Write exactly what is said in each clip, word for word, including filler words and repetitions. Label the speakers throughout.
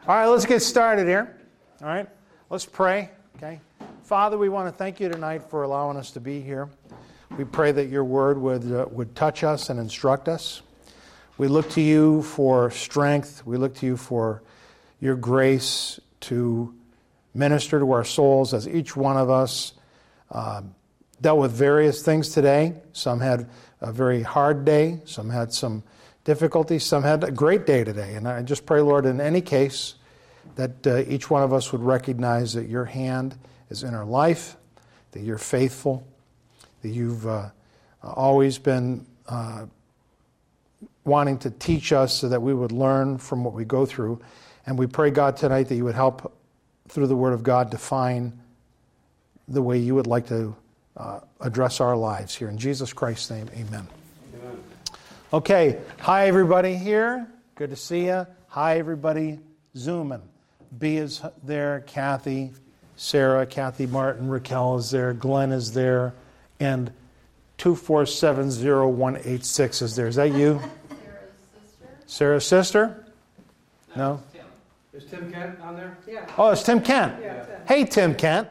Speaker 1: All right, let's get started here. All right, let's pray. Okay, Father, we want to thank you tonight for allowing us to be here. We pray that your word would uh, would touch us and instruct us. We look to you for strength. We look to you for your grace to minister to our souls as each one of us uh, dealt with various things today. Some had a very hard day. Some had some difficulties. Some had a great day today. And I just pray, Lord, in any case, that uh, each one of us would recognize that your hand is in our life, that you're faithful, that you've uh, always been uh, wanting to teach us so that we would learn from what we go through. And we pray, God, tonight that you would help, through the Word of God, define the way you would like to uh, address our lives here. In Jesus Christ's name, amen. Amen. Okay. Hi, everybody here. Good to see you. Hi, everybody zooming. B is there, Kathy, Sarah, Kathy Martin, Raquel is there, Glenn is there, and two four seven zero one eight six is there. Is that you? Sarah's sister. Sarah's sister? No?
Speaker 2: Tim. Is Tim Kent on there?
Speaker 1: Yeah. Oh, it's Tim Kent.
Speaker 2: Yeah.
Speaker 1: Hey, Tim Kent.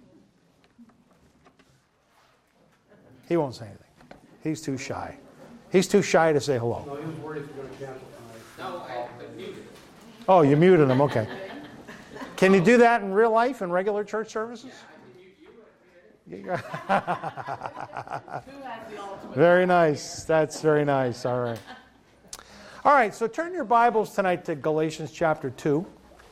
Speaker 1: He won't say anything. He's too shy. He's too shy to say hello.
Speaker 2: No, he was worried if we were going to cancel tonight.
Speaker 3: No, I muted him.
Speaker 1: Oh, you muted him. Okay. Can you do that in real life, in regular church services?
Speaker 3: Yeah, I can mute you.
Speaker 1: Very nice. That's very nice. All right. All right, so turn your Bibles tonight to Galatians chapter two.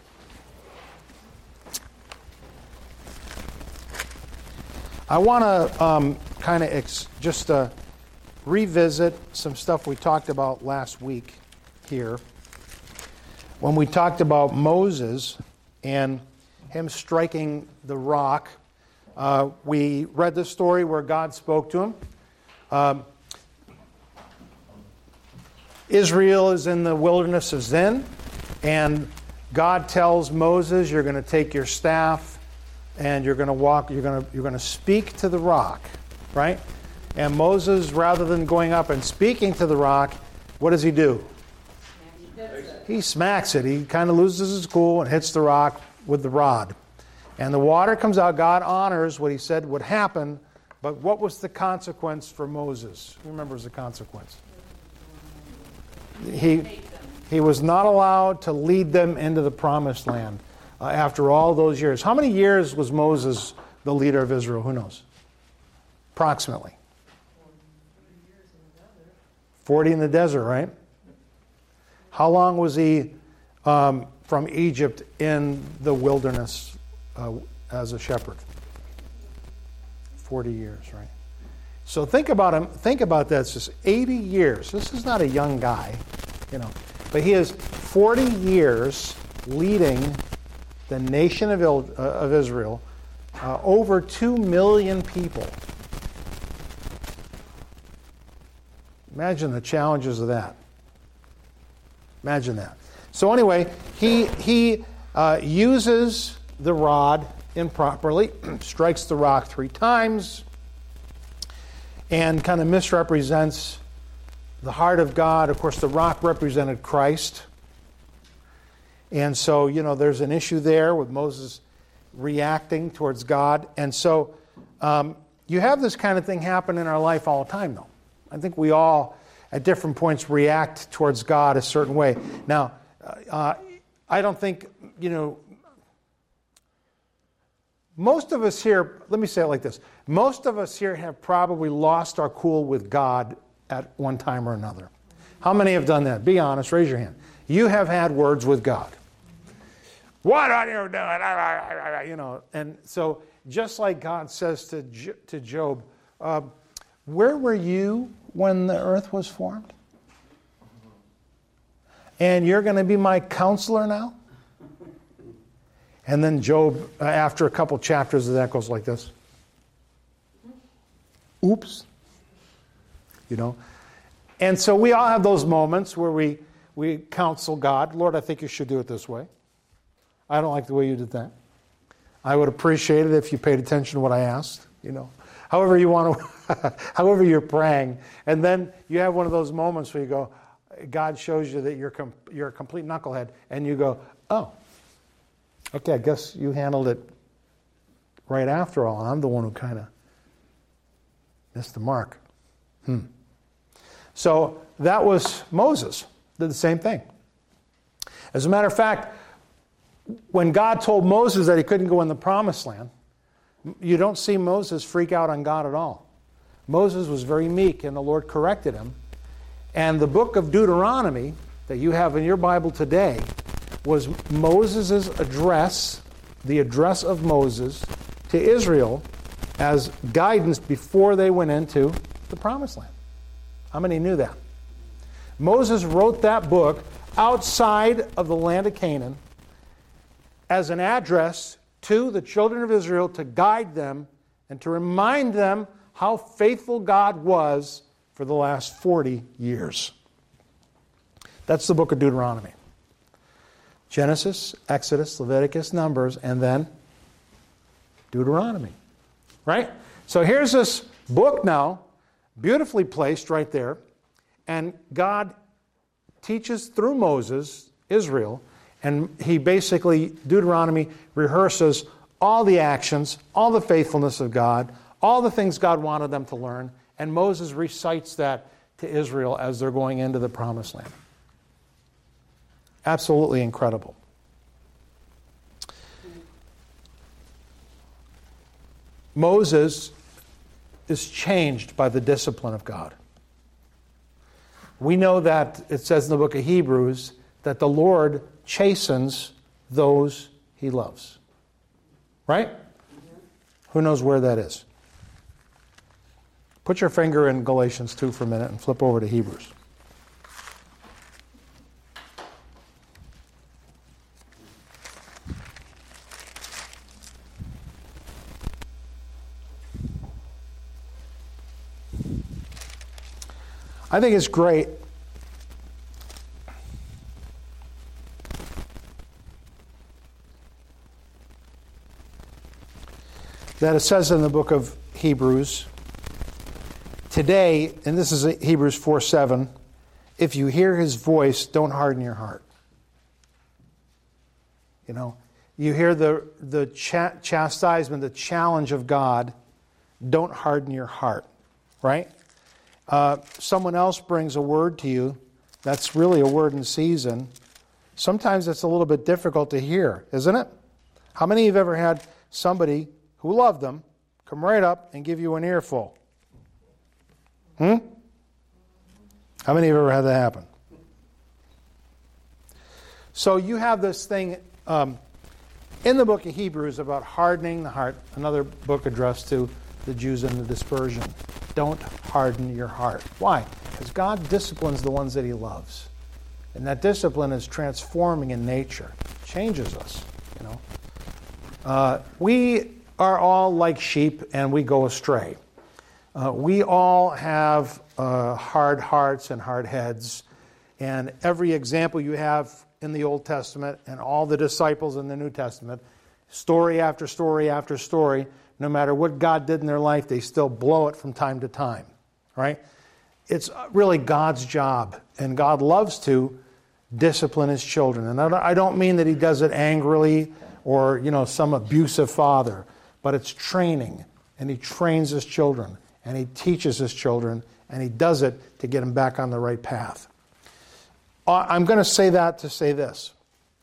Speaker 1: I want to um, kind of ex- just uh, revisit some stuff we talked about last week here. When we talked about Moses and him striking the rock, uh, we read the story where God spoke to him. Um, Israel is in the wilderness of Zin, and God tells Moses, "You're going to take your staff, and you're going to walk. You're going to you're going to speak to the rock, right?" And Moses, rather than going up and speaking to the rock, what does he do? He smacks it. He kind of loses his cool and hits the rock with the rod. And the water comes out. God honors what he said would happen. But what was the consequence for Moses? Who remembers the consequence? He, he was not allowed to lead them into the promised land uh, after all those years. How many years was Moses the leader of Israel? Who knows? Approximately. forty in the desert, right? How long was he um, from Egypt in the wilderness uh, as a shepherd? forty years, right? So think about him. Think about that. It's just eighty years. This is not a young guy, you know. But he has forty years leading the nation of, Il- uh, of Israel, uh, over two million people. Imagine the challenges of that. Imagine that. So anyway, he he uh, uses the rod improperly, strikes the rock three times, and kind of misrepresents the heart of God. Of course, the rock represented Christ. And so, you know, there's an issue there with Moses reacting towards God. And so um, you have this kind of thing happen in our life all the time, though. I think we all, at different points, react towards God a certain way. Now, uh, I don't think, you know, most of us here, let me say it like this. Most of us here have probably lost our cool with God at one time or another. How many have done that? Be honest, raise your hand. You have had words with God. What are you doing? You know, and so just like God says to jo- to Job, uh, where were you when the earth was formed? And you're going to be my counselor now? And then Job, uh, after a couple chapters of that, goes like this. Oops. You know? And so we all have those moments where we, we counsel God. Lord, I think you should do it this way. I don't like the way you did that. I would appreciate it if you paid attention to what I asked. You know, however you want to, however you're praying. And then you have one of those moments where you go, God shows you that you're com- you're a complete knucklehead, and you go, oh, Okay, I guess you handled it right after all, and I'm the one who kind of missed the mark. Hmm. So that was Moses. Did the same thing. As a matter of fact, when God told Moses that he couldn't go in the promised land, you don't see Moses freak out on God at all. Moses was very meek, and the Lord corrected him. And the book of Deuteronomy that you have in your Bible today was Moses' address, the address of Moses to Israel as guidance before they went into the promised land. How many knew that? Moses wrote that book outside of the land of Canaan as an address to the children of Israel to guide them and to remind them how faithful God was for the last forty years. That's the book of Deuteronomy. Genesis, Exodus, Leviticus, Numbers, and then Deuteronomy. Right? So here's this book now, beautifully placed right there, and God teaches through Moses, Israel, and he basically, Deuteronomy rehearses all the actions, all the faithfulness of God, all the things God wanted them to learn, and Moses recites that to Israel as they're going into the promised land. Absolutely incredible. Moses is changed by the discipline of God. We know that it says in the book of Hebrews that the Lord chastens those he loves. Right? Mm-hmm. Who knows where that is? Put your finger in Galatians two for a minute and flip over to Hebrews. I think it's great that it says in the book of Hebrews, today, and this is Hebrews four seven, if you hear his voice, don't harden your heart. You know, you hear the, the ch- chastisement, the challenge of God, don't harden your heart, right? Uh, someone else brings a word to you that's really a word in season. Sometimes it's a little bit difficult to hear, isn't it? How many of you have ever had somebody who loved them come right up and give you an earful? Hmm? How many of you have ever had that happen? So you have this thing um, in the book of Hebrews about hardening the heart, another book addressed to the Jews in the dispersion. Don't harden your heart. Why? Because God disciplines the ones that he loves. And that discipline is transforming in nature. It changes us, you know. Uh, we are all like sheep and we go astray. Uh, we all have uh, hard hearts and hard heads. And every example you have in the Old Testament and all the disciples in the New Testament, story after story after story, no matter what God did in their life, they still blow it from time to time, right? It's really God's job, and God loves to discipline his children. And I don't mean that he does it angrily or, you know, some abusive father, but it's training, and he trains his children, and he teaches his children, and he does it to get them back on the right path. I'm going to say that to say this.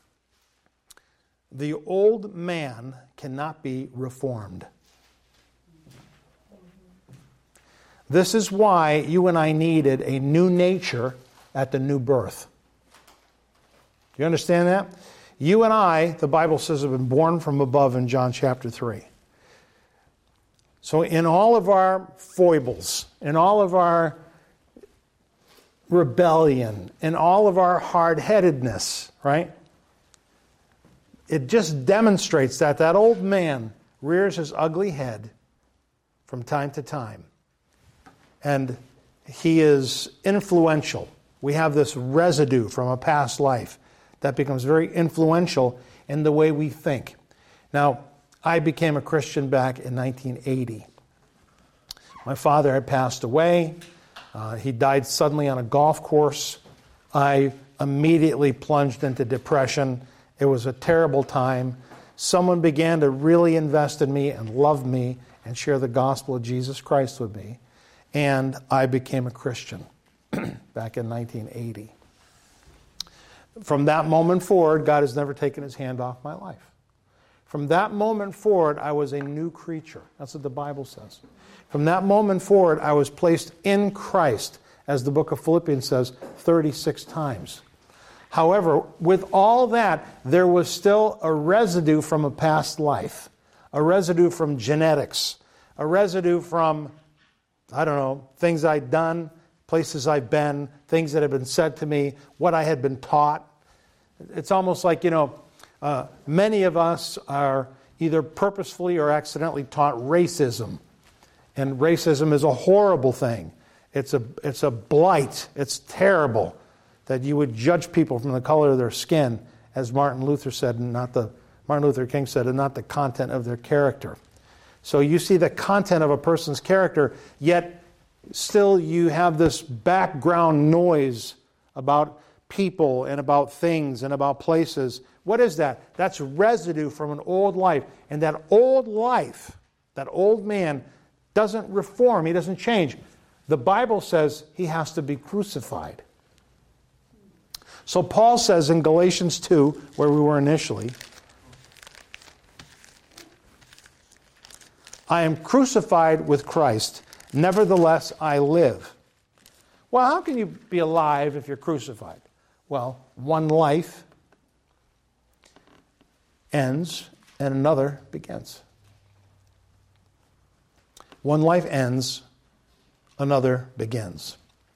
Speaker 1: The old man cannot be reformed. This is why you and I needed a new nature at the new birth. Do you understand that? You and I, the Bible says, have been born from above in John chapter three. So in all of our foibles, in all of our rebellion, in all of our hard-headedness, right? It just demonstrates that that old man rears his ugly head from time to time. And he is influential. We have this residue from a past life that becomes very influential in the way we think. Now, I became a Christian back in nineteen eighty. My father had passed away. Uh, he died suddenly on a golf course. I immediately plunged into depression. It was a terrible time. someone began to really invest in me and love me and share the gospel of Jesus Christ with me. And I became a Christian back in nineteen eighty. From that moment forward, God has never taken his hand off my life. From that moment forward, I was a new creature. That's what the Bible says. From that moment forward, I was placed in Christ, as the book of Philippians says, thirty-six times. However, with all that, there was still a residue from a past life, a residue from genetics, a residue from, I don't know, things I'd done, places I've been, things that had been said to me, what I had been taught. It's almost like, you know, uh, many of us are either purposefully or accidentally taught racism. And racism is a horrible thing. It's a, it's a blight. It's terrible that you would judge people from the color of their skin, as Martin Luther said, and not the Martin Luther King said, and not the content of their character. So you see the content of a person's character, yet still you have this background noise about people and about things and about places. What is that? That's residue from an old life. And that old life, that old man, doesn't reform. He doesn't change. The Bible says he has to be crucified. So Paul says in Galatians two, where we were initially, I am crucified with Christ, nevertheless I live. Well, how can you be alive if you're crucified? Well, one life ends and another begins. One life ends, another begins.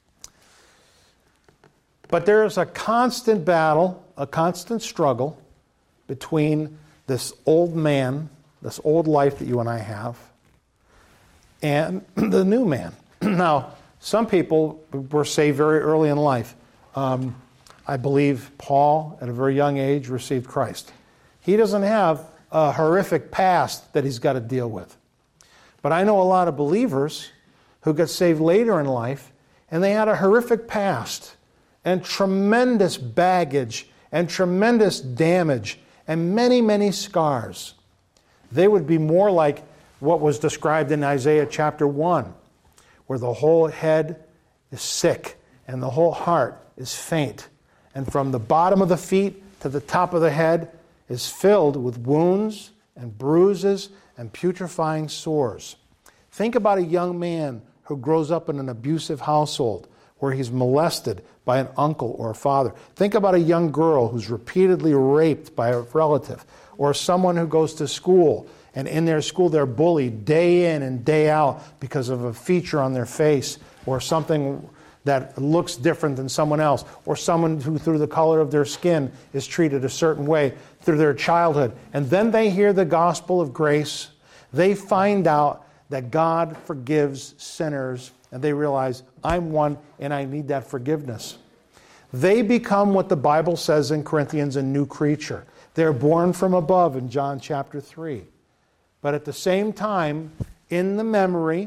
Speaker 1: But there is a constant battle, a constant struggle between this old man, this old life that you and I have, and the new man. Now, some people were saved very early in life. Um, I believe Paul, at a very young age, received Christ. He doesn't have a horrific past that he's got to deal with. But I know a lot of believers who got saved later in life, and they had a horrific past, and tremendous baggage, and tremendous damage, and many, many scars. They would be more like what was described in Isaiah chapter one, where the whole head is sick, and the whole heart is faint. And from the bottom of the feet to the top of the head is filled with wounds and bruises and putrefying sores. Think about a young man who grows up in an abusive household where he's molested by an uncle or a father. Think about a young girl who's repeatedly raped by a relative, or someone who goes to school and in their school they're bullied day in and day out because of a feature on their face or something that looks different than someone else, or someone who through the color of their skin is treated a certain way through their childhood. And then they hear the gospel of grace. They find out that God forgives sinners, and they realize, I'm one and I need that forgiveness. They become what the Bible says in Corinthians, a new creature. They're born from above in John chapter three. But at the same time, in the memory,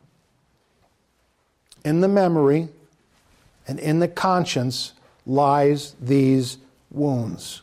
Speaker 1: in the memory, and in the conscience lies these wounds,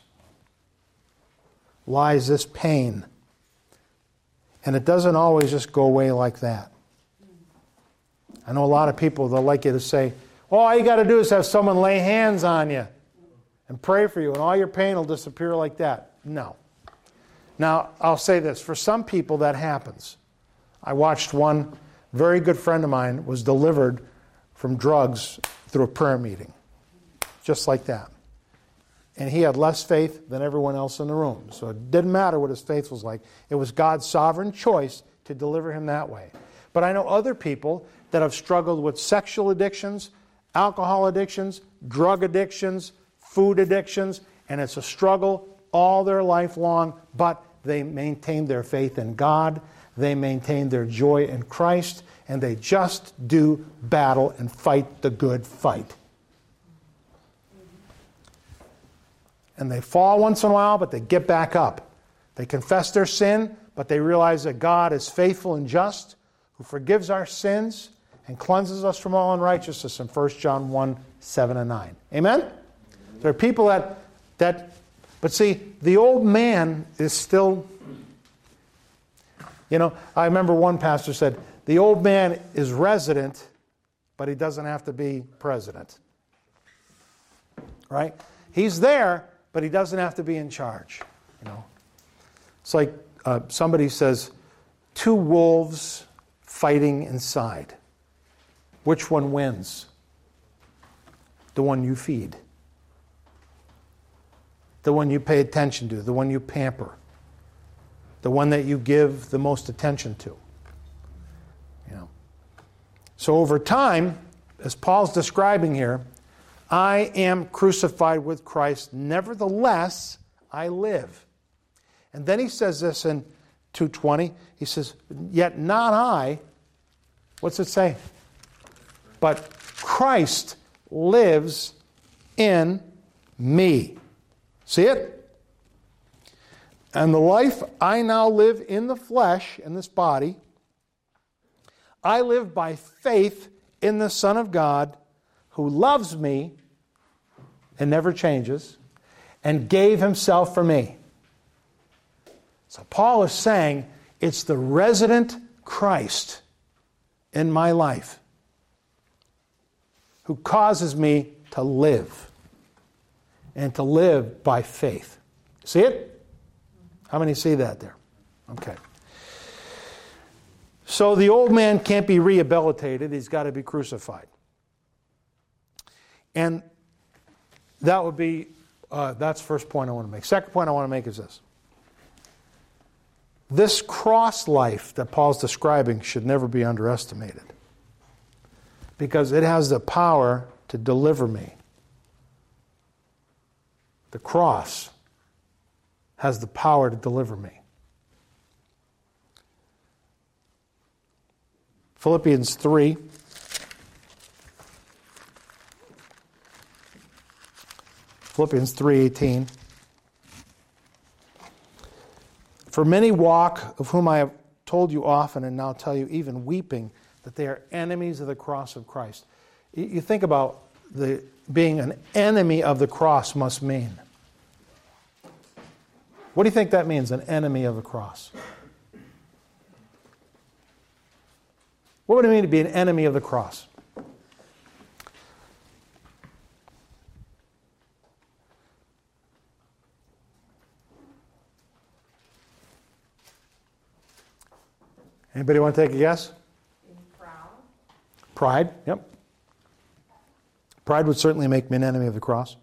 Speaker 1: lies this pain. And it doesn't always just go away like that. I know a lot of people, they'll like you to say, oh, all you got to do is have someone lay hands on you and pray for you, and all your pain will disappear like that. No. Now, I'll say this. For some people, that happens. I watched one very good friend of mine was delivered from drugs through a prayer meeting. Just like that. And he had less faith than everyone else in the room. So it didn't matter what his faith was like. It was God's sovereign choice to deliver him that way. But I know other people that have struggled with sexual addictions, alcohol addictions, drug addictions, food addictions, and it's a struggle all their life long, but they maintain their faith in God, they maintain their joy in Christ, and they just do battle and fight the good fight. And they fall once in a while, but they get back up. They confess their sin, but they realize that God is faithful and just, who forgives our sins and cleanses us from all unrighteousness in First John one, seven and nine. Amen? There are people that, that But see, the old man is still, you know, I remember one pastor said, the old man is resident, but he doesn't have to be president. Right? He's there, but he doesn't have to be in charge. You know, it's like uh, somebody says, two wolves fighting inside. Which one wins? The one you feed. The one you pay attention to. The one you pamper. The one that you give the most attention to. You know. So over time, as Paul's describing here, I am crucified with Christ, nevertheless I live. And then he says this in two twenty. He says, yet not I. What's it say? But Christ lives in me. See it? And the life I now live in the flesh, in this body, I live by faith in the Son of God, who loves me and never changes, and gave himself for me. So Paul is saying, it's the resident Christ in my life who causes me to live, and to live by faith. See it? How many see that there? Okay. So the old man can't be rehabilitated. He's got to be crucified. And that would be, uh, that's the first point I want to make. Second point I want to make is this. This cross life that Paul's describing should never be underestimated, because it has the power to deliver me. The cross has the power to deliver me. Philippians three. Philippians three eighteen. For many walk, of whom I have told you often and now tell you even weeping, that they are enemies of the cross of Christ. You think about the being an enemy of the cross must mean. What do you think that means, an enemy of the cross? What would it mean to be an enemy of the cross? Anybody want to take a guess?
Speaker 3: Proud.
Speaker 1: Pride, yep. Pride would certainly make me an enemy of the cross.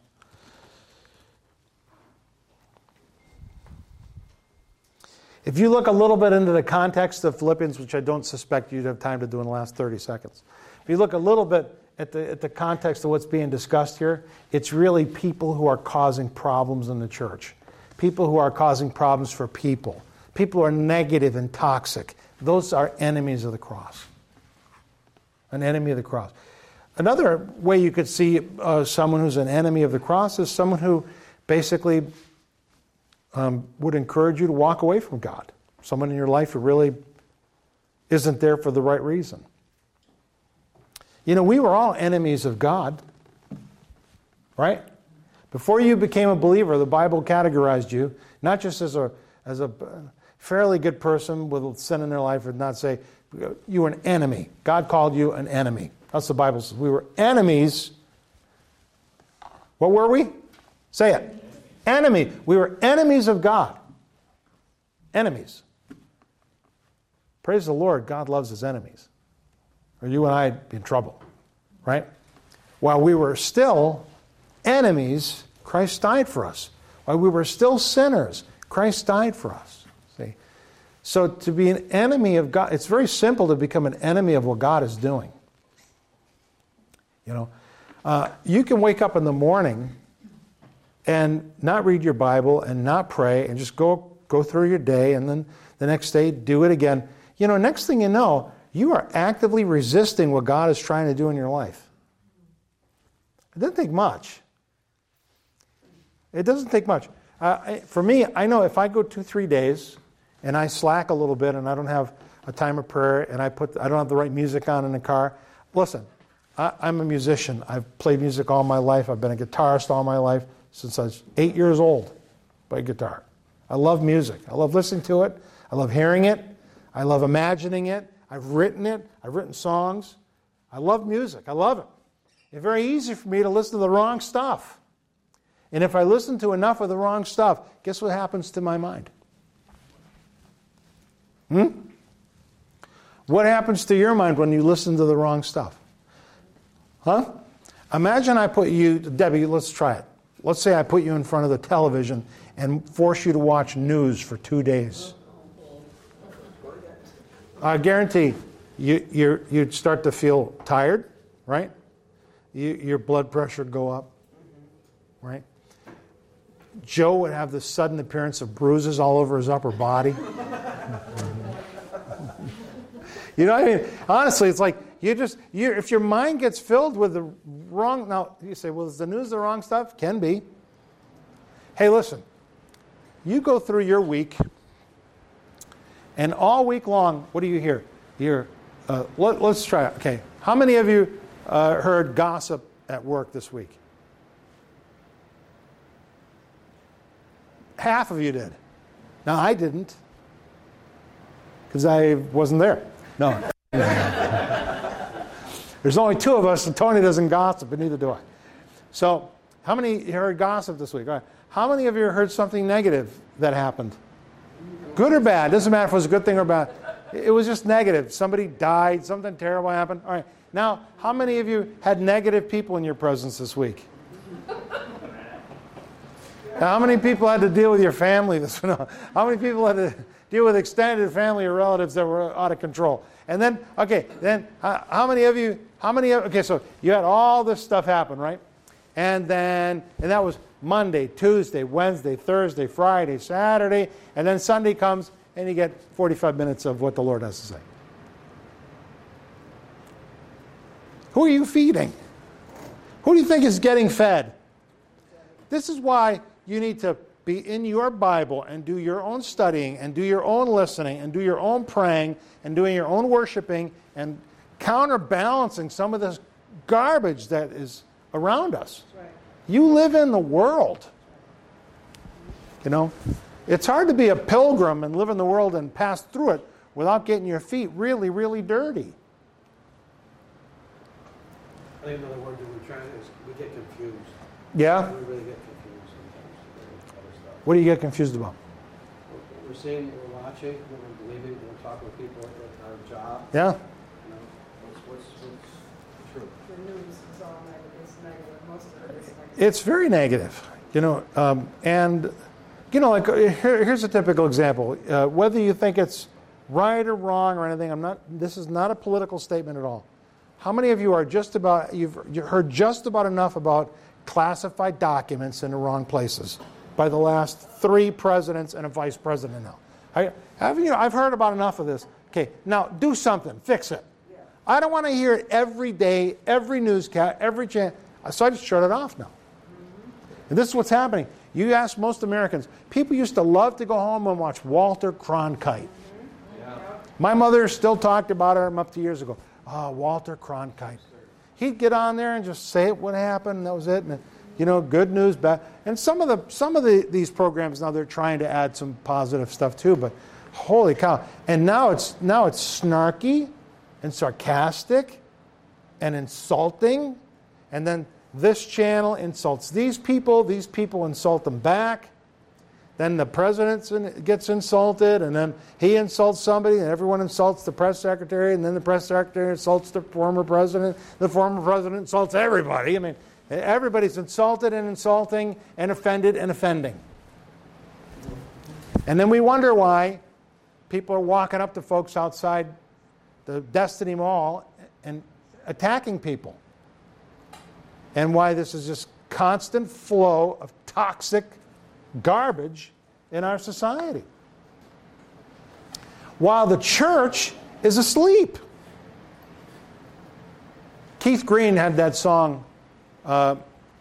Speaker 1: If you look a little bit into the context of Philippians, which I don't suspect you'd have time to do in the last thirty seconds. If you look a little bit at the, at the context of what's being discussed here, it's really people who are causing problems in the church. People who are causing problems for people. People who are negative and toxic. Those are enemies of the cross. An enemy of the cross. Another way you could see uh, someone who's an enemy of the cross is someone who basically um, would encourage you to walk away from God. Someone in your life who really isn't there for the right reason. You know, we were all enemies of God, right? Before you became a believer, the Bible categorized you not just as a as a fairly good person with sin in their life, would not say you were an enemy. God called you an enemy. That's what the Bible says. We were enemies. What were we? Say it. Enemy. We were enemies of God. Enemies. Praise the Lord, God loves his enemies. Or you and I'd be in trouble. Right? While we were still enemies, Christ died for us. While we were still sinners, Christ died for us. See? So to be an enemy of God, it's very simple to become an enemy of what God is doing. You know, uh, you can wake up in the morning and not read your Bible and not pray and just go go through your day, and then the next day do it again. You know, next thing you know, you are actively resisting what God is trying to do in your life. It doesn't take much. It doesn't take much. Uh, for me, I know if I go two, three days and I slack a little bit and I don't have a time of prayer and I put I don't have the right music on in the car, listen, I, I'm a musician. I've played music all my life. I've been a guitarist all my life since I was eight years old. play guitar. I love music. I love listening to it. I love hearing it. I love imagining it. I've written it. I've written songs. I love music. I love it. It's very easy for me to listen to the wrong stuff. And if I listen to enough of the wrong stuff, guess what happens to my mind? Hmm? What happens to your mind when you listen to the wrong stuff? Huh? Imagine I put you, Debbie, let's try it. Let's say I put you in front of the television and force you to watch news for two days. I guarantee you, you're, you'd start to feel tired, right? You, your blood pressure would go up, right? Joe would have this sudden appearance of bruises all over his upper body. You know what I mean? Honestly, it's like you just, you, if your mind gets filled with the wrong, now you say, well, is the news the wrong stuff? Can be. Hey, listen, you go through your week, and all week long, what do you hear? You hear, uh, let, let's try it. Okay, how many of you uh, heard gossip at work this week? Half of you did. Now, I didn't, because I wasn't there. No. There's only two of us, and Tony doesn't gossip, and neither do I. So, how many heard gossip this week? All right. How many of you heard something negative that happened? Good or bad? Doesn't matter if it was a good thing or bad. It was just negative. Somebody died, something terrible happened. All right. Now, how many of you had negative people in your presence this week? Now, how many people had to deal with your family this week? How many people had to deal with extended family or relatives that were out of control? And then, okay, then uh, how many of you, how many, of, okay, so you had all this stuff happen, right? And then, and that was Monday, Tuesday, Wednesday, Thursday, Friday, Saturday, and then Sunday comes and you get forty-five minutes of what the Lord has to say. Who are you feeding? Who do you think is getting fed? This is why you need to be in your Bible and do your own studying and do your own listening and do your own praying and doing your own worshiping and counterbalancing some of this garbage that is around us. Right. You live in the world. You know, it's hard to be a pilgrim and live in the world and pass through it without getting your feet really, really dirty.
Speaker 2: I think another word that we're trying is we get confused.
Speaker 1: Yeah?
Speaker 2: We really get confused sometimes. Other stuff.
Speaker 1: What do you get confused about?
Speaker 2: We're seeing, we're watching, we're believing, we're talking with people at our job.
Speaker 1: Yeah?
Speaker 2: You know, what's, what's, what's true?
Speaker 4: The news is all negative. It's negative. Most of it is negative.
Speaker 1: It's very negative, you know, um, and, you know, like, uh, here, here's a typical example. Uh, whether you think it's right or wrong or anything, I'm not, this is not a political statement at all. How many of you are just about, you've you heard just about enough about classified documents in the wrong places by the last three presidents and a vice president now? I, haven't you, I've heard about enough of this. Okay, now do something, fix it. Yeah. I don't want to hear it every day, every newscast, every channel. So I just shut it off now. Mm-hmm. And this is what's happening. You ask most Americans, people used to love to go home and watch Walter Cronkite. Mm-hmm. Yeah. My mother still talked about it up to years ago. Oh, Walter Cronkite. He'd get on there and just say it what happened, and that was it. And, you know, good news, bad. And some of the some of the these programs now they're trying to add some positive stuff too. But holy cow! And now it's now it's snarky, and sarcastic, and insulting. And then this channel insults these people. These people insult them back. Then the president gets insulted, and then he insults somebody, and everyone insults the press secretary, and then the press secretary insults the former president. The former president insults everybody. I mean, everybody's insulted and insulting and offended and offending. And then we wonder why people are walking up to folks outside the Destiny Mall and attacking people. And why this is just constant flow of toxic garbage in our society, while the church is asleep. Keith Green had that song, uh,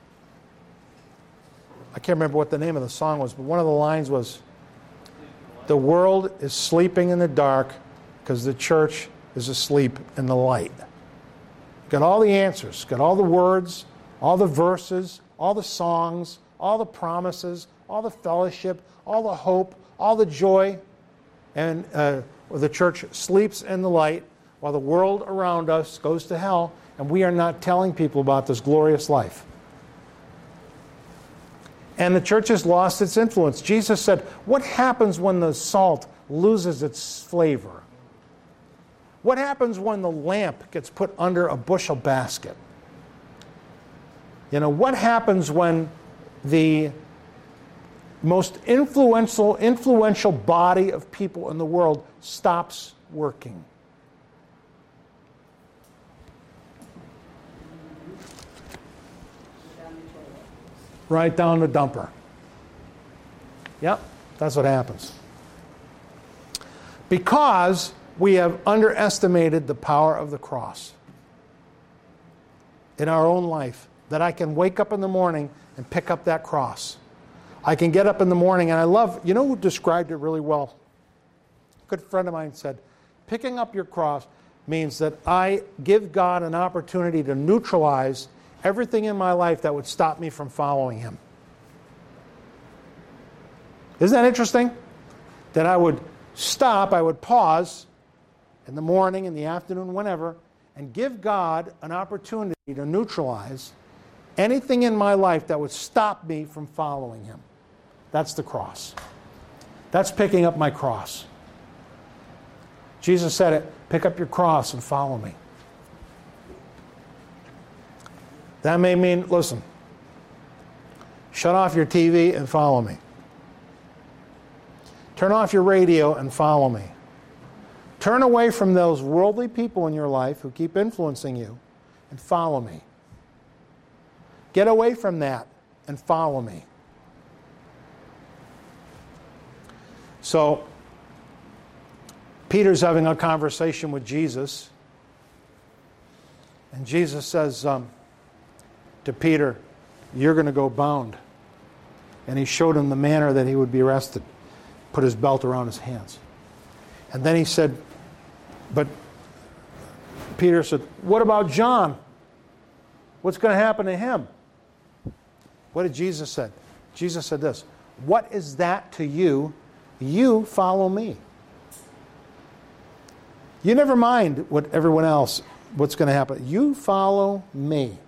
Speaker 1: I can't remember what the name of the song was, but one of the lines was, "The world is sleeping in the dark because the church is asleep in the light." Got all the answers, got all the words, all the verses, all the songs, all the promises, all the fellowship, all the hope, all the joy. And uh, the church sleeps in the light while the world around us goes to hell, and we are not telling people about this glorious life. And the church has lost its influence. Jesus said, what happens when the salt loses its flavor? What happens when the lamp gets put under a bushel basket? You know, what happens when the most influential, influential body of people in the world stops working? Right down the dumper. Yep, that's what happens. Because we have underestimated the power of the cross in our own life. That I can wake up in the morning and pick up that cross. I can get up in the morning, and I love, you know who described it really well? A good friend of mine said, picking up your cross means that I give God an opportunity to neutralize everything in my life that would stop me from following Him. Isn't that interesting? That I would stop, I would pause in the morning, in the afternoon, whenever, and give God an opportunity to neutralize anything in my life that would stop me from following Him. That's the cross. That's picking up my cross. Jesus said it, pick up your cross and follow me. That may mean, listen, shut off your T V and follow me. Turn off your radio and follow me. Turn away from those worldly people in your life who keep influencing you and follow me. Get away from that and follow me. So, Peter's having a conversation with Jesus. And Jesus says um, to Peter, you're going to go bound. And he showed him the manner that he would be arrested. Put his belt around his hands. And then he said, but Peter said, what about John? What's going to happen to him? What did Jesus say? Jesus said this, what is that to you? You follow me. You never mind what everyone else, what's going to happen. You follow me.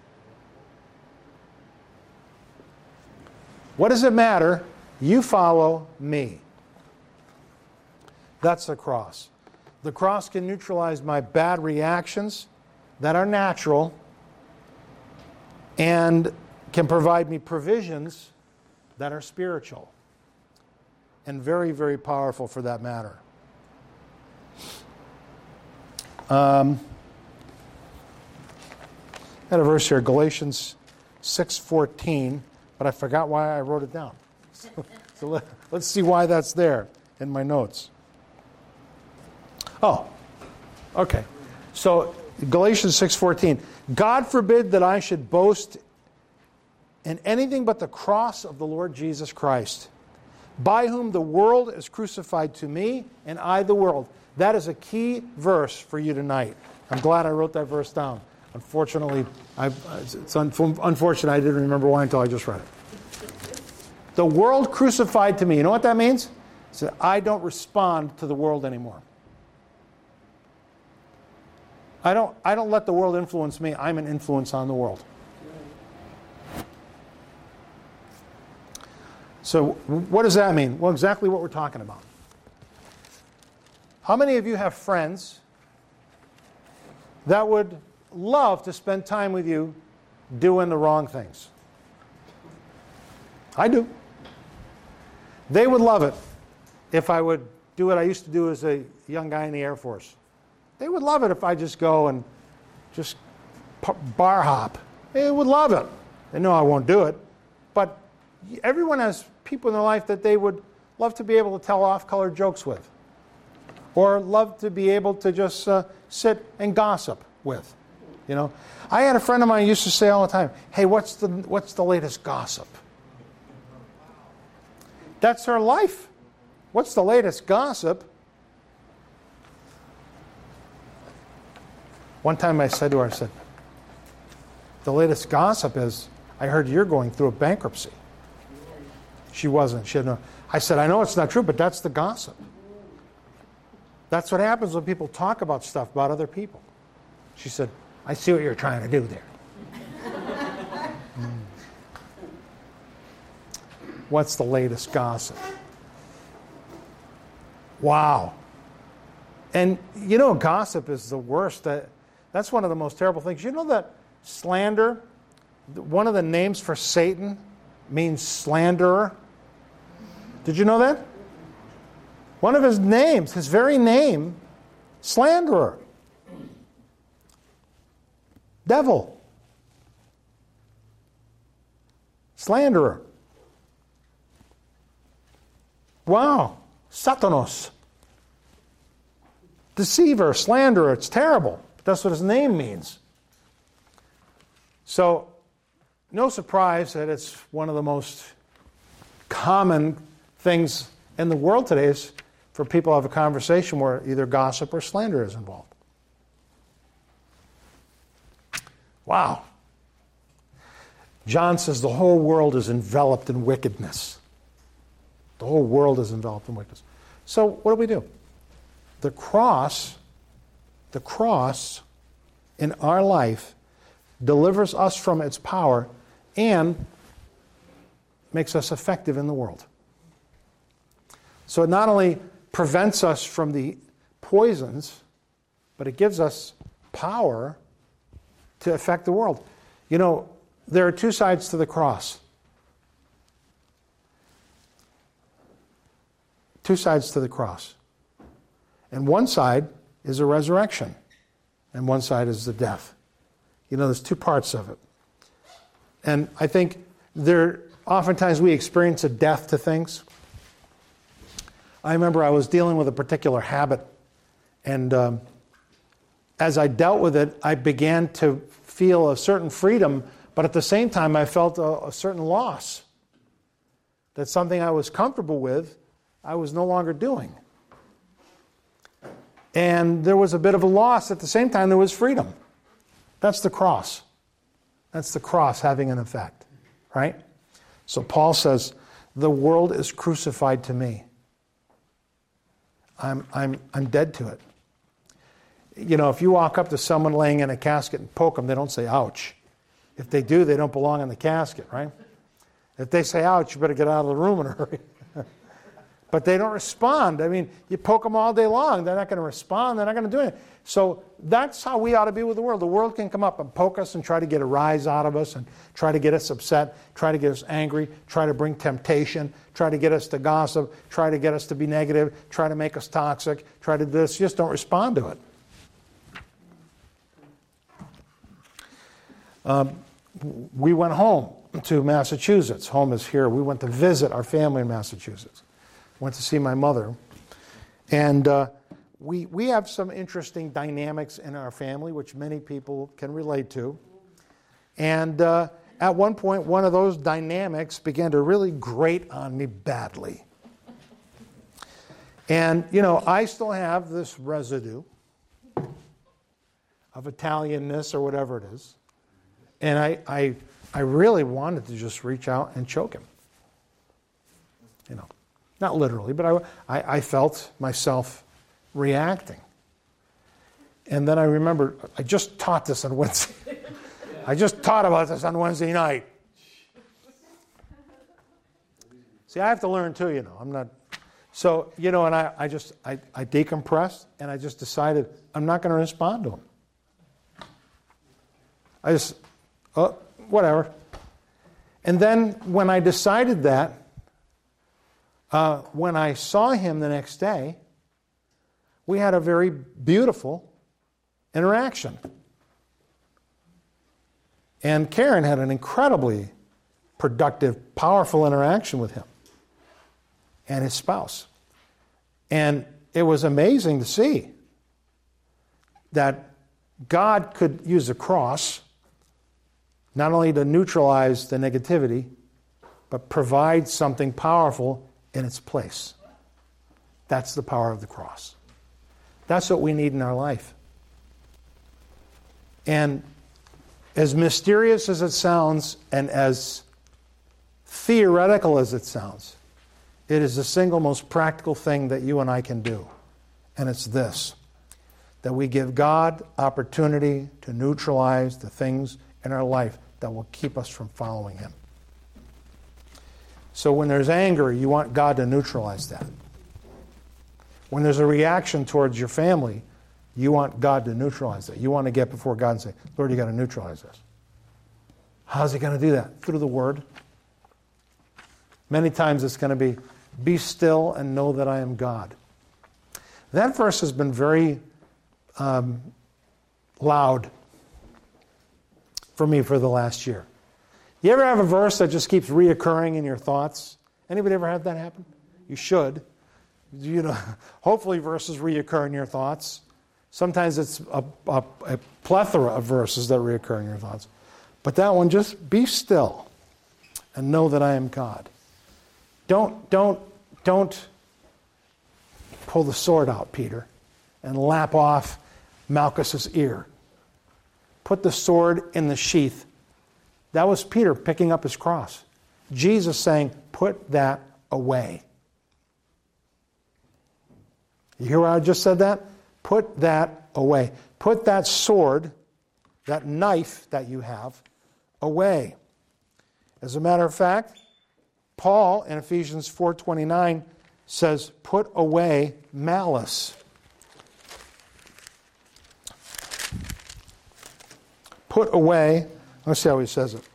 Speaker 1: What does it matter? You follow me. That's the cross. The cross can neutralize my bad reactions that are natural and can provide me provisions that are spiritual and very, very powerful for that matter. Um, I had a verse here, Galatians six fourteen, but I forgot why I wrote it down. So, so let, let's see why that's there in my notes. Oh, okay. So Galatians six fourteen, God forbid that I should boast in anything but the cross of the Lord Jesus Christ, by whom the world is crucified to me, and I the world. That is a key verse for you tonight. I'm glad I wrote that verse down. Unfortunately, I, it's un, unfortunate I didn't remember why until I just read it. The world crucified to me. You know what that means? It's that I don't respond to the world anymore. I don't, I don't let the world influence me. I'm an influence on the world. So what does that mean? Well, exactly what we're talking about. How many of you have friends that would love to spend time with you doing the wrong things? I do. They would love it if I would do what I used to do as a young guy in the Air Force. They would love it if I just go and just bar hop. They would love it. They know I won't do it. But everyone has people in their life that they would love to be able to tell off-color jokes with. Or love to be able to just uh, sit and gossip with. You know, I had a friend of mine who used to say all the time, hey, what's the, what's the latest gossip? That's her life. What's the latest gossip? One time I said to her, I said, the latest gossip is, I heard you're going through a bankruptcy. She wasn't. She had no. I said, I know it's not true, but that's the gossip. That's what happens when people talk about stuff about other people. She said, I see what you're trying to do there. mm. What's the latest gossip? Wow. And you know, gossip is the worst. That, that's one of the most terrible things. You know that slander, one of the names for Satan means slanderer? Did you know that? One of his names, his very name, slanderer. Devil. Slanderer. Wow. Satanos. Deceiver, slanderer. It's terrible. That's what his name means. So, no surprise that it's one of the most common things in the world today is for people to have a conversation where either gossip or slander is involved. Wow. John says the whole world is enveloped in wickedness. The whole world is enveloped in wickedness. So what do we do? The cross, the cross in our life delivers us from its power and makes us effective in the world. So it not only prevents us from the poisons, but it gives us power to affect the world. You know, there are two sides to the cross. Two sides to the cross. And one side is a resurrection, and one side is the death. You know, there's two parts of it. And I think there, oftentimes we experience a death to things. I remember I was dealing with a particular habit, and um, as I dealt with it, I began to feel a certain freedom, but at the same time I felt a, a certain loss. That something I was comfortable with, I was no longer doing. And there was a bit of a loss. At the same time, there was freedom. That's the cross. That's the cross having an effect, right? So Paul says, the world is crucified to me. I'm, I'm, I'm dead to it. You know, if you walk up to someone laying in a casket and poke them, they don't say, ouch. If they do, they don't belong in the casket, right? If they say, ouch, you better get out of the room in a hurry. But they don't respond. I mean, you poke them all day long. They're not going to respond. They're not going to do anything. So that's how we ought to be with the world. The world can come up and poke us and try to get a rise out of us and try to get us upset, try to get us angry, try to bring temptation, try to get us to gossip, try to get us to be negative, try to make us toxic, try to do this. Just don't respond to it. Um, we went home to Massachusetts. Home is here. We went to visit our family in Massachusetts. Went to see my mother. And uh, we we have some interesting dynamics in our family, which many people can relate to. And uh, at one point, one of those dynamics began to really grate on me badly. And, you know, I still have this residue of Italianness or whatever it is. And I, I, I really wanted to just reach out and choke him. You know. Not literally, but I, I, I felt myself reacting. And then I remember, I just taught this on Wednesday. I just taught about this on Wednesday night. See, I have to learn too, you know. I'm not. So, you know, and I, I just, I, I decompressed, and I just decided I'm not going to respond to him. I just, oh, whatever. And then when I decided that, Uh, when I saw him the next day, we had a very beautiful interaction. And Karen had an incredibly productive, powerful interaction with him and his spouse. And it was amazing to see that God could use a cross not only to neutralize the negativity, but provide something powerful in its place. That's the power of the cross. That's what we need in our life. And as mysterious as it sounds, and as theoretical as it sounds, it is the single most practical thing that you and I can do. And it's this, that we give God opportunity to neutralize the things in our life that will keep us from following Him. So when there's anger, you want God to neutralize that. When there's a reaction towards your family, you want God to neutralize that. You want to get before God and say, Lord, you got to neutralize this. How's He going to do that? Through the Word. Many times it's going to be, be still and know that I am God. That verse has been very um, loud for me for the last year. You ever have a verse that just keeps reoccurring in your thoughts? Anybody ever have that happen? You should. You know, hopefully verses reoccur in your thoughts. Sometimes it's a, a, a plethora of verses that reoccur in your thoughts. But that one, just be still and know that I am God. Don't, don't, don't pull the sword out, Peter, and lap off Malchus's ear. Put the sword in the sheath. That was Peter picking up his cross. Jesus saying, put that away. You hear why I just said that? Put that away. Put that sword, that knife that you have, away. As a matter of fact, Paul in Ephesians four twenty-nine says, put away malice. Put away, let's see how he says it.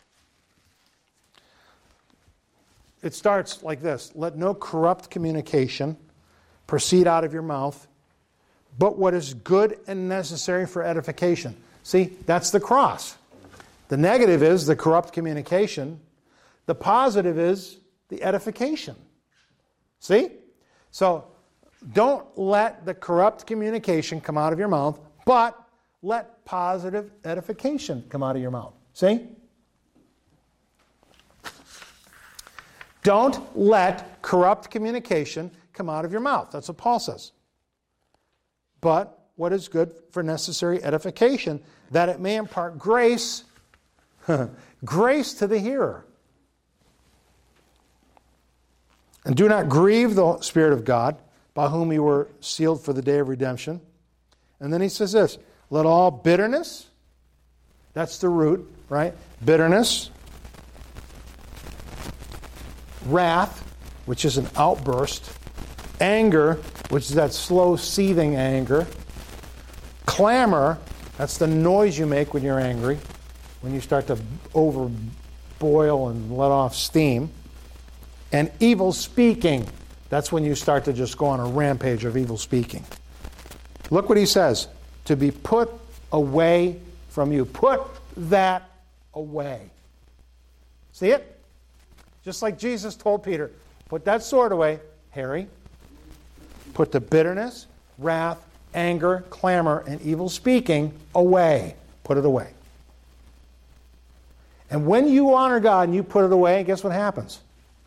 Speaker 1: It starts like this. Let no corrupt communication proceed out of your mouth, but what is good and necessary for edification. See, that's the cross. The negative is the corrupt communication. The positive is the edification. See? So, don't let the corrupt communication come out of your mouth, but let positive edification come out of your mouth. See? Don't let corrupt communication come out of your mouth. That's what Paul says. But what is good for necessary edification, that it may impart grace, grace to the hearer. And do not grieve the Spirit of God, by whom you were sealed for the day of redemption. And then he says this, let all bitterness, that's the root, right? Bitterness, wrath, which is an outburst, anger, which is that slow seething anger, clamor, that's the noise you make when you're angry, when you start to over boil and let off steam, and evil speaking, that's when you start to just go on a rampage of evil speaking. Look what he says, to be put away from you. Put that away. See it? Just like Jesus told Peter, put that sword away, Harry. Put the bitterness, wrath, anger, clamor, and evil speaking away. Put it away. And when you honor God and you put it away, guess what happens?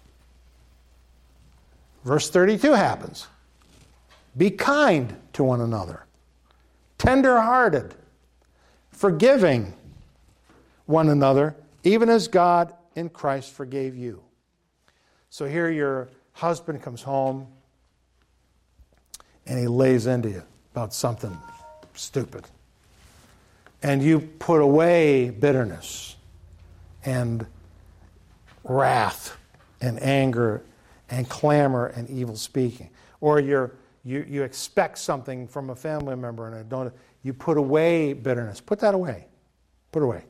Speaker 1: Verse thirty-two happens. Be kind to one another, tender-hearted, forgiving one another, even as God in Christ forgave you. So here your husband comes home and he lays into you about something stupid. And you put away bitterness and wrath and anger and clamor and evil speaking. Or you're, you you expect something from a family member and I don't, you put away bitterness. Put that away. Put it away.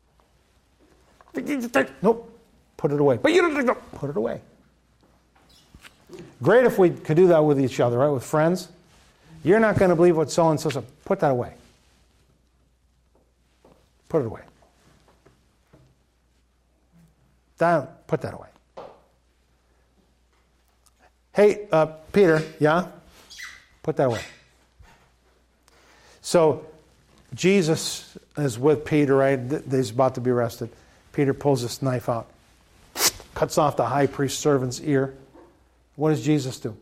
Speaker 1: Nope. Put it away. But you don't put it away. Great if we could do that with each other, right? With friends. You're not going to believe what so-and-so said. Put that away. Put it away. Down. Put that away. Hey, uh, Peter, yeah? Put that away. So, Jesus is with Peter, right? He's about to be arrested. Peter pulls this knife out, cuts off the high priest's servant's ear. What does Jesus do?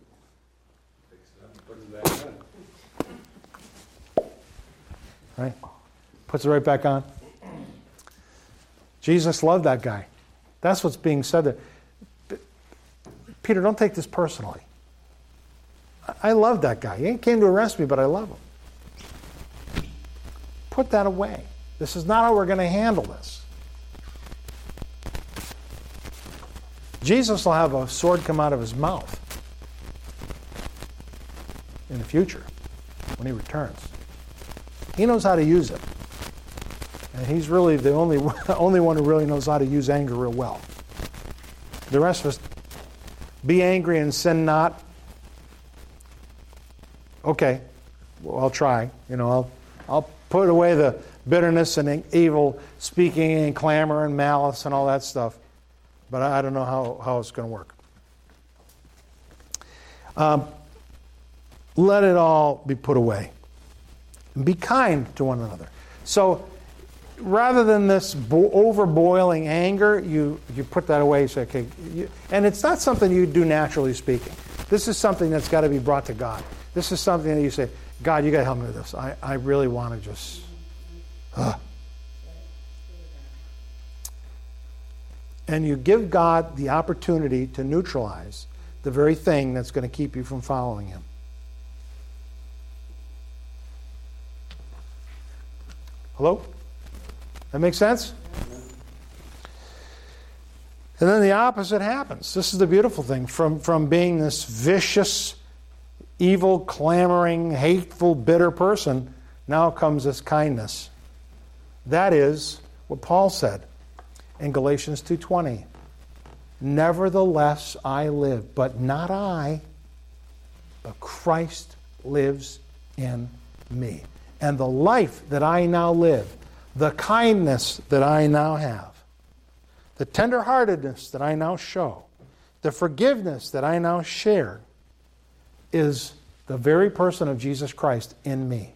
Speaker 1: Right? Puts it right back on. Jesus loved that guy. That's what's being said there. Peter, don't take this personally. I love that guy. He came to arrest me, but I love him. Put that away. This is not how we're going to handle this. Jesus will have a sword come out of his mouth in the future when he returns. He knows how to use it. And he's really the only, only one who really knows how to use anger real well. The rest of us, be angry and sin not. Okay, well, I'll try. You know, I'll, I'll put away the bitterness and evil speaking and clamor and malice and all that stuff. But I don't know how, how it's going to work. Um, let it all be put away. Be kind to one another. So rather than this bo- overboiling anger, you, you put that away. You say, okay, you, and it's not something you do naturally speaking. This is something that's got to be brought to God. This is something that you say, God, you got to help me with this. I, I really want to just... Uh. And you give God the opportunity to neutralize the very thing that's going to keep you from following him. Hello? That make sense? And then the opposite happens. This is the beautiful thing. From, from being this vicious, evil, clamoring, hateful, bitter person, now comes this kindness. That is what Paul said in Galatians two twenty. Nevertheless I live, but not I, but Christ lives in me. And the life that I now live, the kindness that I now have, the tenderheartedness that I now show, the forgiveness that I now share, is the very person of Jesus Christ in me.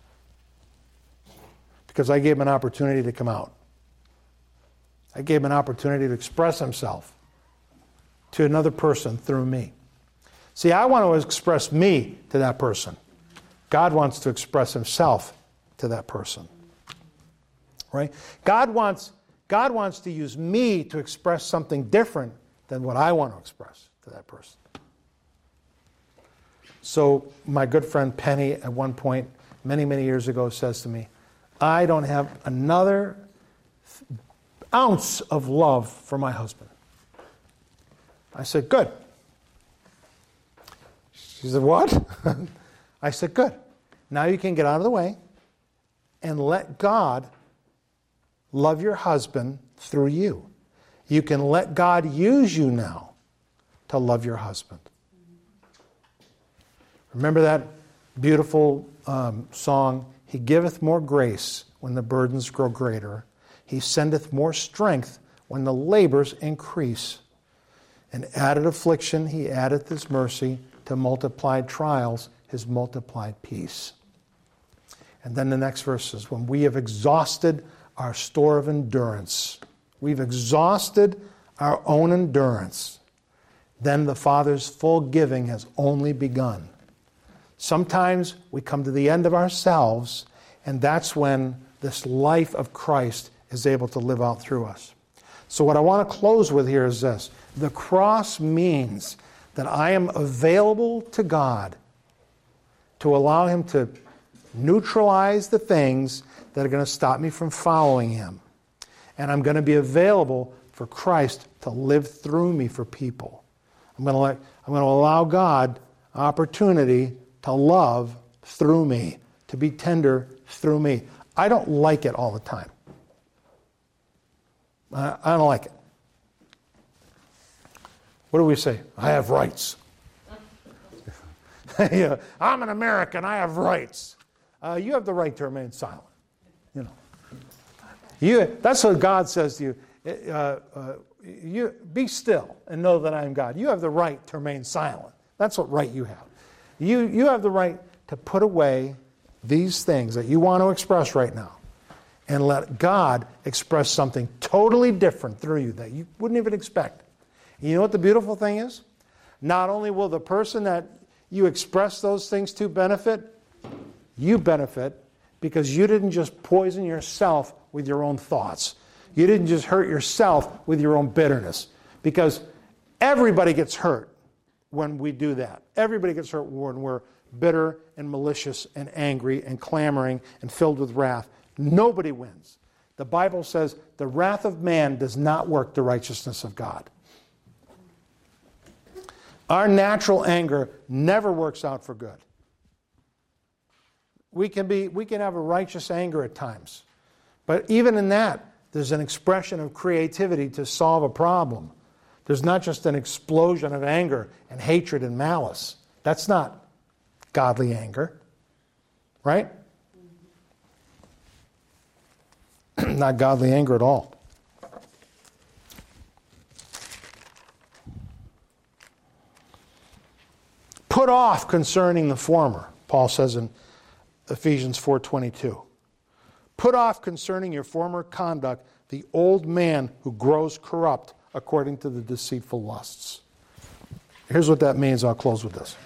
Speaker 1: Because I gave him an opportunity to come out. I gave him an opportunity to express himself to another person through me. See, I want to express me to that person. God wants to express himself to that person. Right? God wants, God wants to use me to express something different than what I want to express to that person. So my good friend Penny at one point, many, many years ago, says to me, I don't have another ounce of love for my husband. I said, good. She said, what? I said, good. Now you can get out of the way and let God love your husband through you. You can let God use you now to love your husband. Remember that beautiful um, song, He giveth more grace when the burdens grow greater. He sendeth more strength when the labors increase. And added affliction, he addeth his mercy. To multiplied trials, his multiplied peace. And then the next verse is, when we have exhausted our store of endurance, we've exhausted our own endurance, then the Father's full giving has only begun. Sometimes we come to the end of ourselves, and that's when this life of Christ is able to live out through us. So what I want to close with here is this. The cross means that I am available to God to allow him to neutralize the things that are going to stop me from following him. And I'm going to be available for Christ to live through me for people. I'm going to let, I'm going to allow God opportunity to love through me, to be tender through me. I don't like it all the time. I, I don't like it. What do we say? I have rights. Yeah, I'm an American. I have rights. Uh, you have the right to remain silent. You know, you. That's what God says to you. Uh, uh, you be still and know that I am God. You have the right to remain silent. That's what right you have. You you have the right to put away these things that you want to express right now, and let God express something totally different through you that you wouldn't even expect. You know what the beautiful thing is? Not only will the person that you express those things to benefit, you benefit because you didn't just poison yourself with your own thoughts. You didn't just hurt yourself with your own bitterness. Because everybody gets hurt when we do that. Everybody gets hurt when we're bitter and malicious and angry and clamoring and filled with wrath. Nobody wins. The Bible says the wrath of man does not work the righteousness of God. Our natural anger never works out for good. We can be, we can have a righteous anger at times. But even in that, there's an expression of creativity to solve a problem. There's not just an explosion of anger and hatred and malice. That's not godly anger. Right? Not godly anger at all. Put off concerning the former, Paul says in Ephesians four twenty-two. Put off concerning your former conduct the old man who grows corrupt according to the deceitful lusts. Here's what that means. I'll close with this.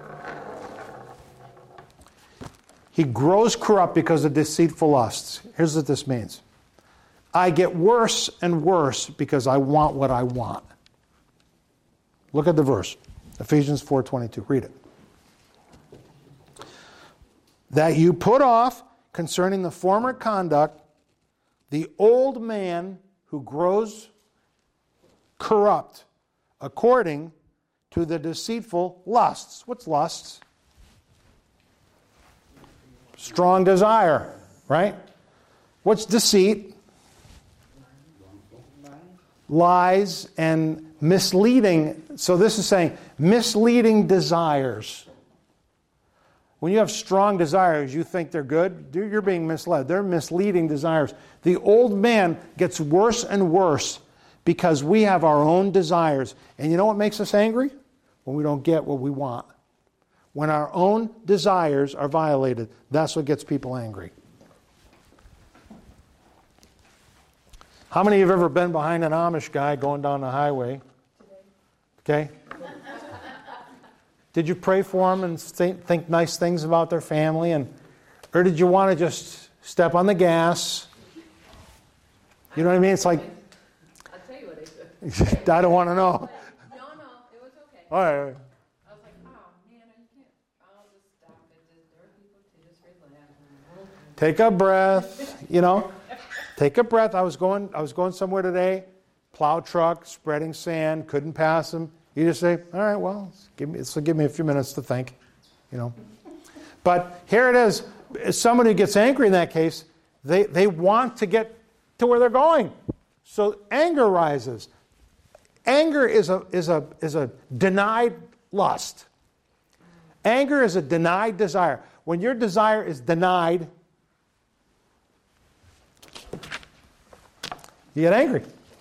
Speaker 1: He grows corrupt because of deceitful lusts. Here's what this means. I get worse and worse because I want what I want. Look at the verse. Ephesians four twenty-two. Read it. That you put off concerning the former conduct the old man who grows corrupt according to the deceitful lusts. What's lusts? Strong desire, right? What's deceit? Lies and misleading. So this is saying misleading desires. When you have strong desires, you think they're good, you're being misled. They're misleading desires. The old man gets worse and worse because we have our own desires. And you know what makes us angry? When we don't get what we want. When our own desires are violated, that's what gets people angry. How many of you have ever been behind an Amish guy going down the highway? Okay? Did you pray for them and think, think nice things about their family? And, or did you want to just step on the gas? You know what I mean? It's like,
Speaker 3: I'll tell you what I said.
Speaker 1: I don't want to know.
Speaker 3: No, no, it was okay.
Speaker 1: All right.
Speaker 3: I was like, oh, man, I can't. I'll just stop it. Just, there are people to just relax.
Speaker 1: Take a breath, you know. Take a breath. I was going I was going somewhere today, plow truck, spreading sand, couldn't pass them. You just say, all right, well, give me, so give me a few minutes to think, you know. But here it is. As someone who gets angry in that case, they, they want to get to where they're going. So anger rises. Anger is a, is a, is a denied lust. Anger is a denied desire. When your desire is denied, you get angry.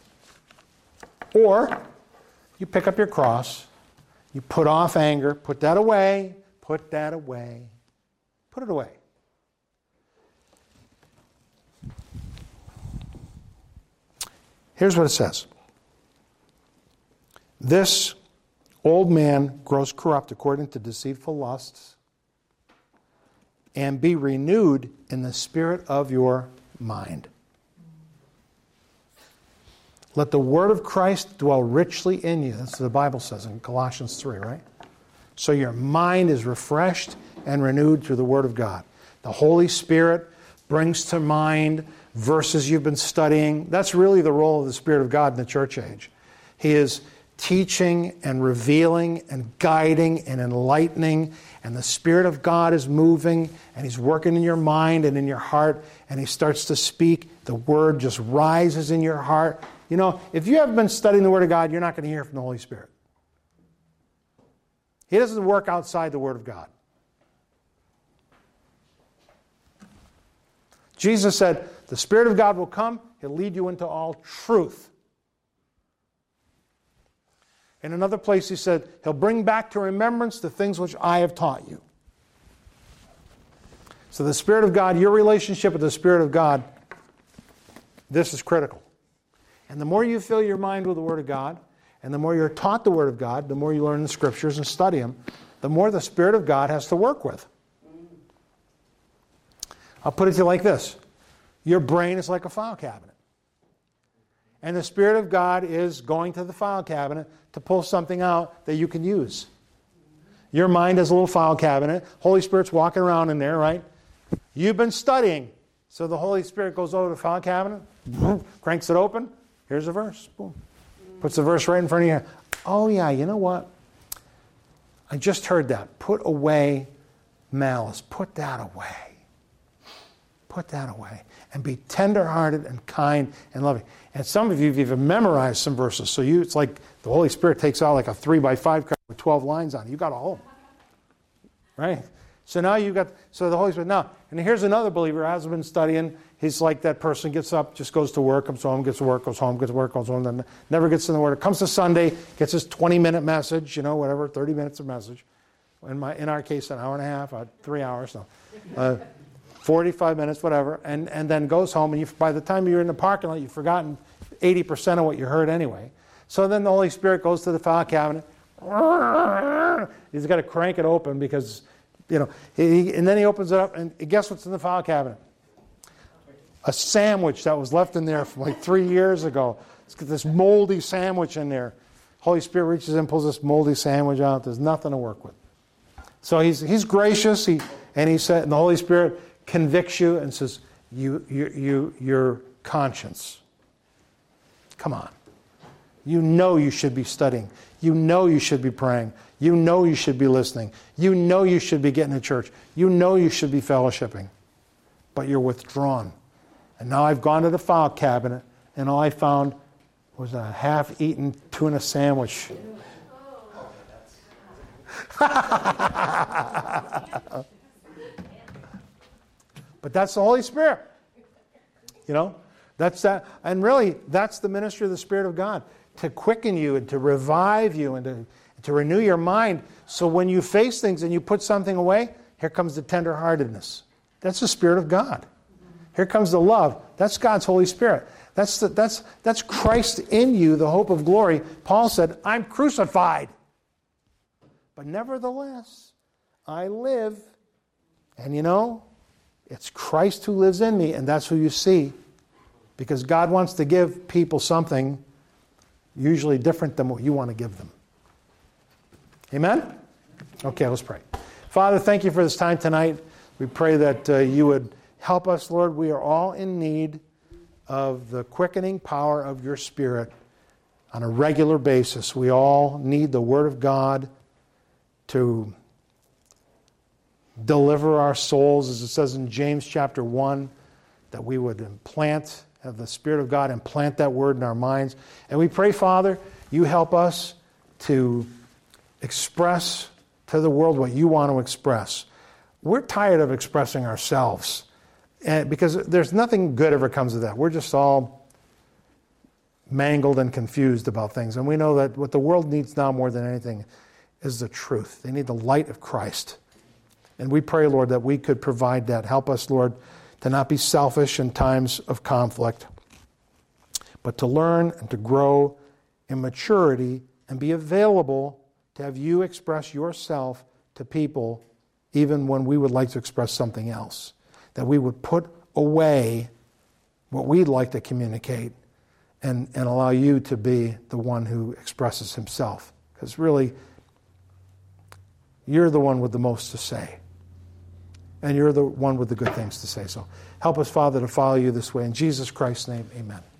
Speaker 1: Or you pick up your cross, you put off anger, put that away, put that away, put it away. Here's what it says. This old man grows corrupt according to deceitful lusts, and be renewed in the spirit of your mind. Let the word of Christ dwell richly in you. That's what the Bible says in Colossians three, right? So your mind is refreshed and renewed through the word of God. The Holy Spirit brings to mind verses you've been studying. That's really the role of the Spirit of God in the church age. He is teaching and revealing and guiding and enlightening, and the Spirit of God is moving, and He's working in your mind and in your heart, and He starts to speak. The Word just rises in your heart. You know, if you haven't been studying the Word of God, you're not going to hear from the Holy Spirit. He doesn't work outside the Word of God. Jesus said, the Spirit of God will come, He'll lead you into all truth. In another place He said, He'll bring back to remembrance the things which I have taught you. So the Spirit of God, your relationship with the Spirit of God, this is critical. And the more you fill your mind with the Word of God, and the more you're taught the Word of God, the more you learn the Scriptures and study them, the more the Spirit of God has to work with. I'll put it to you like this. Your brain is like a file cabinet. And the Spirit of God is going to the file cabinet to pull something out that you can use. Your mind is a little file cabinet. Holy Spirit's walking around in there, right? You've been studying. So the Holy Spirit goes over to the file cabinet, cranks it open. Here's a verse. Boom. Puts the verse right in front of you. Oh, yeah, you know what? I just heard that. Put away malice. Put that away. Put that away. And be tender-hearted and kind and loving. And some of you have even memorized some verses. So you, it's like the Holy Spirit takes out like a three by five card with twelve lines on it. You got a whole. Right? So now you've got, so the Holy Spirit, now, and here's another believer who hasn't been studying. He's like that person, gets up, just goes to work, comes home, gets to work, goes home, gets to work, goes home, then never gets in the Word. Comes to Sunday, gets his twenty-minute message, you know, whatever, thirty minutes of message. In my, in our case, an hour and a half, uh, three hours, no. Uh, forty-five minutes, whatever, and, and then goes home, and you, by the time you're in the parking lot, you've forgotten eighty percent of what you heard anyway. So then the Holy Spirit goes to the file cabinet. He's got to crank it open because, you know, he, and then he opens it up, and guess what's in the file cabinet? A sandwich that was left in there from like three years ago. It's got this moldy sandwich in there. Holy Spirit reaches in, pulls this moldy sandwich out. There's nothing to work with. So he's he's gracious. He and he said, and the Holy Spirit convicts you and says, "You you you your conscience. Come on. You know you should be studying. You know you should be praying. You know you should be listening. You know you should be getting to church. You know you should be fellowshipping. But you're withdrawn. And now I've gone to the file cabinet, and all I found was a half-eaten tuna sandwich." But that's the Holy Spirit. You know? That's that. And really, that's the ministry of the Spirit of God. To quicken you and to revive you and to, to renew your mind. So when you face things and you put something away, here comes the tenderheartedness. That's the Spirit of God. Here comes the love. That's God's Holy Spirit. That's, the, that's, that's Christ in you, the hope of glory. Paul said, I'm crucified. But nevertheless, I live. And you know, it's Christ who lives in me, and that's who you see. Because God wants to give people something usually different than what you want to give them. Amen? Okay, let's pray. Father, thank you for this time tonight. We pray that uh, you would help us, Lord. We are all in need of the quickening power of your Spirit on a regular basis. We all need the Word of God to deliver our souls, as it says in James chapter one, that we would implant, have the Spirit of God implant that Word in our minds. And we pray, Father, you help us to express to the world what you want to express. We're tired of expressing ourselves. And because there's nothing good ever comes of that. We're just all mangled and confused about things. And we know that what the world needs now more than anything is the truth. They need the light of Christ. And we pray, Lord, that we could provide that. Help us, Lord, to not be selfish in times of conflict, but to learn and to grow in maturity and be available to have you express yourself to people even when we would like to express something else. That we would put away what we'd like to communicate and, and allow you to be the one who expresses himself. Because really, you're the one with the most to say. And you're the one with the good things to say. So help us, Father, to follow you this way. In Jesus Christ's name, amen.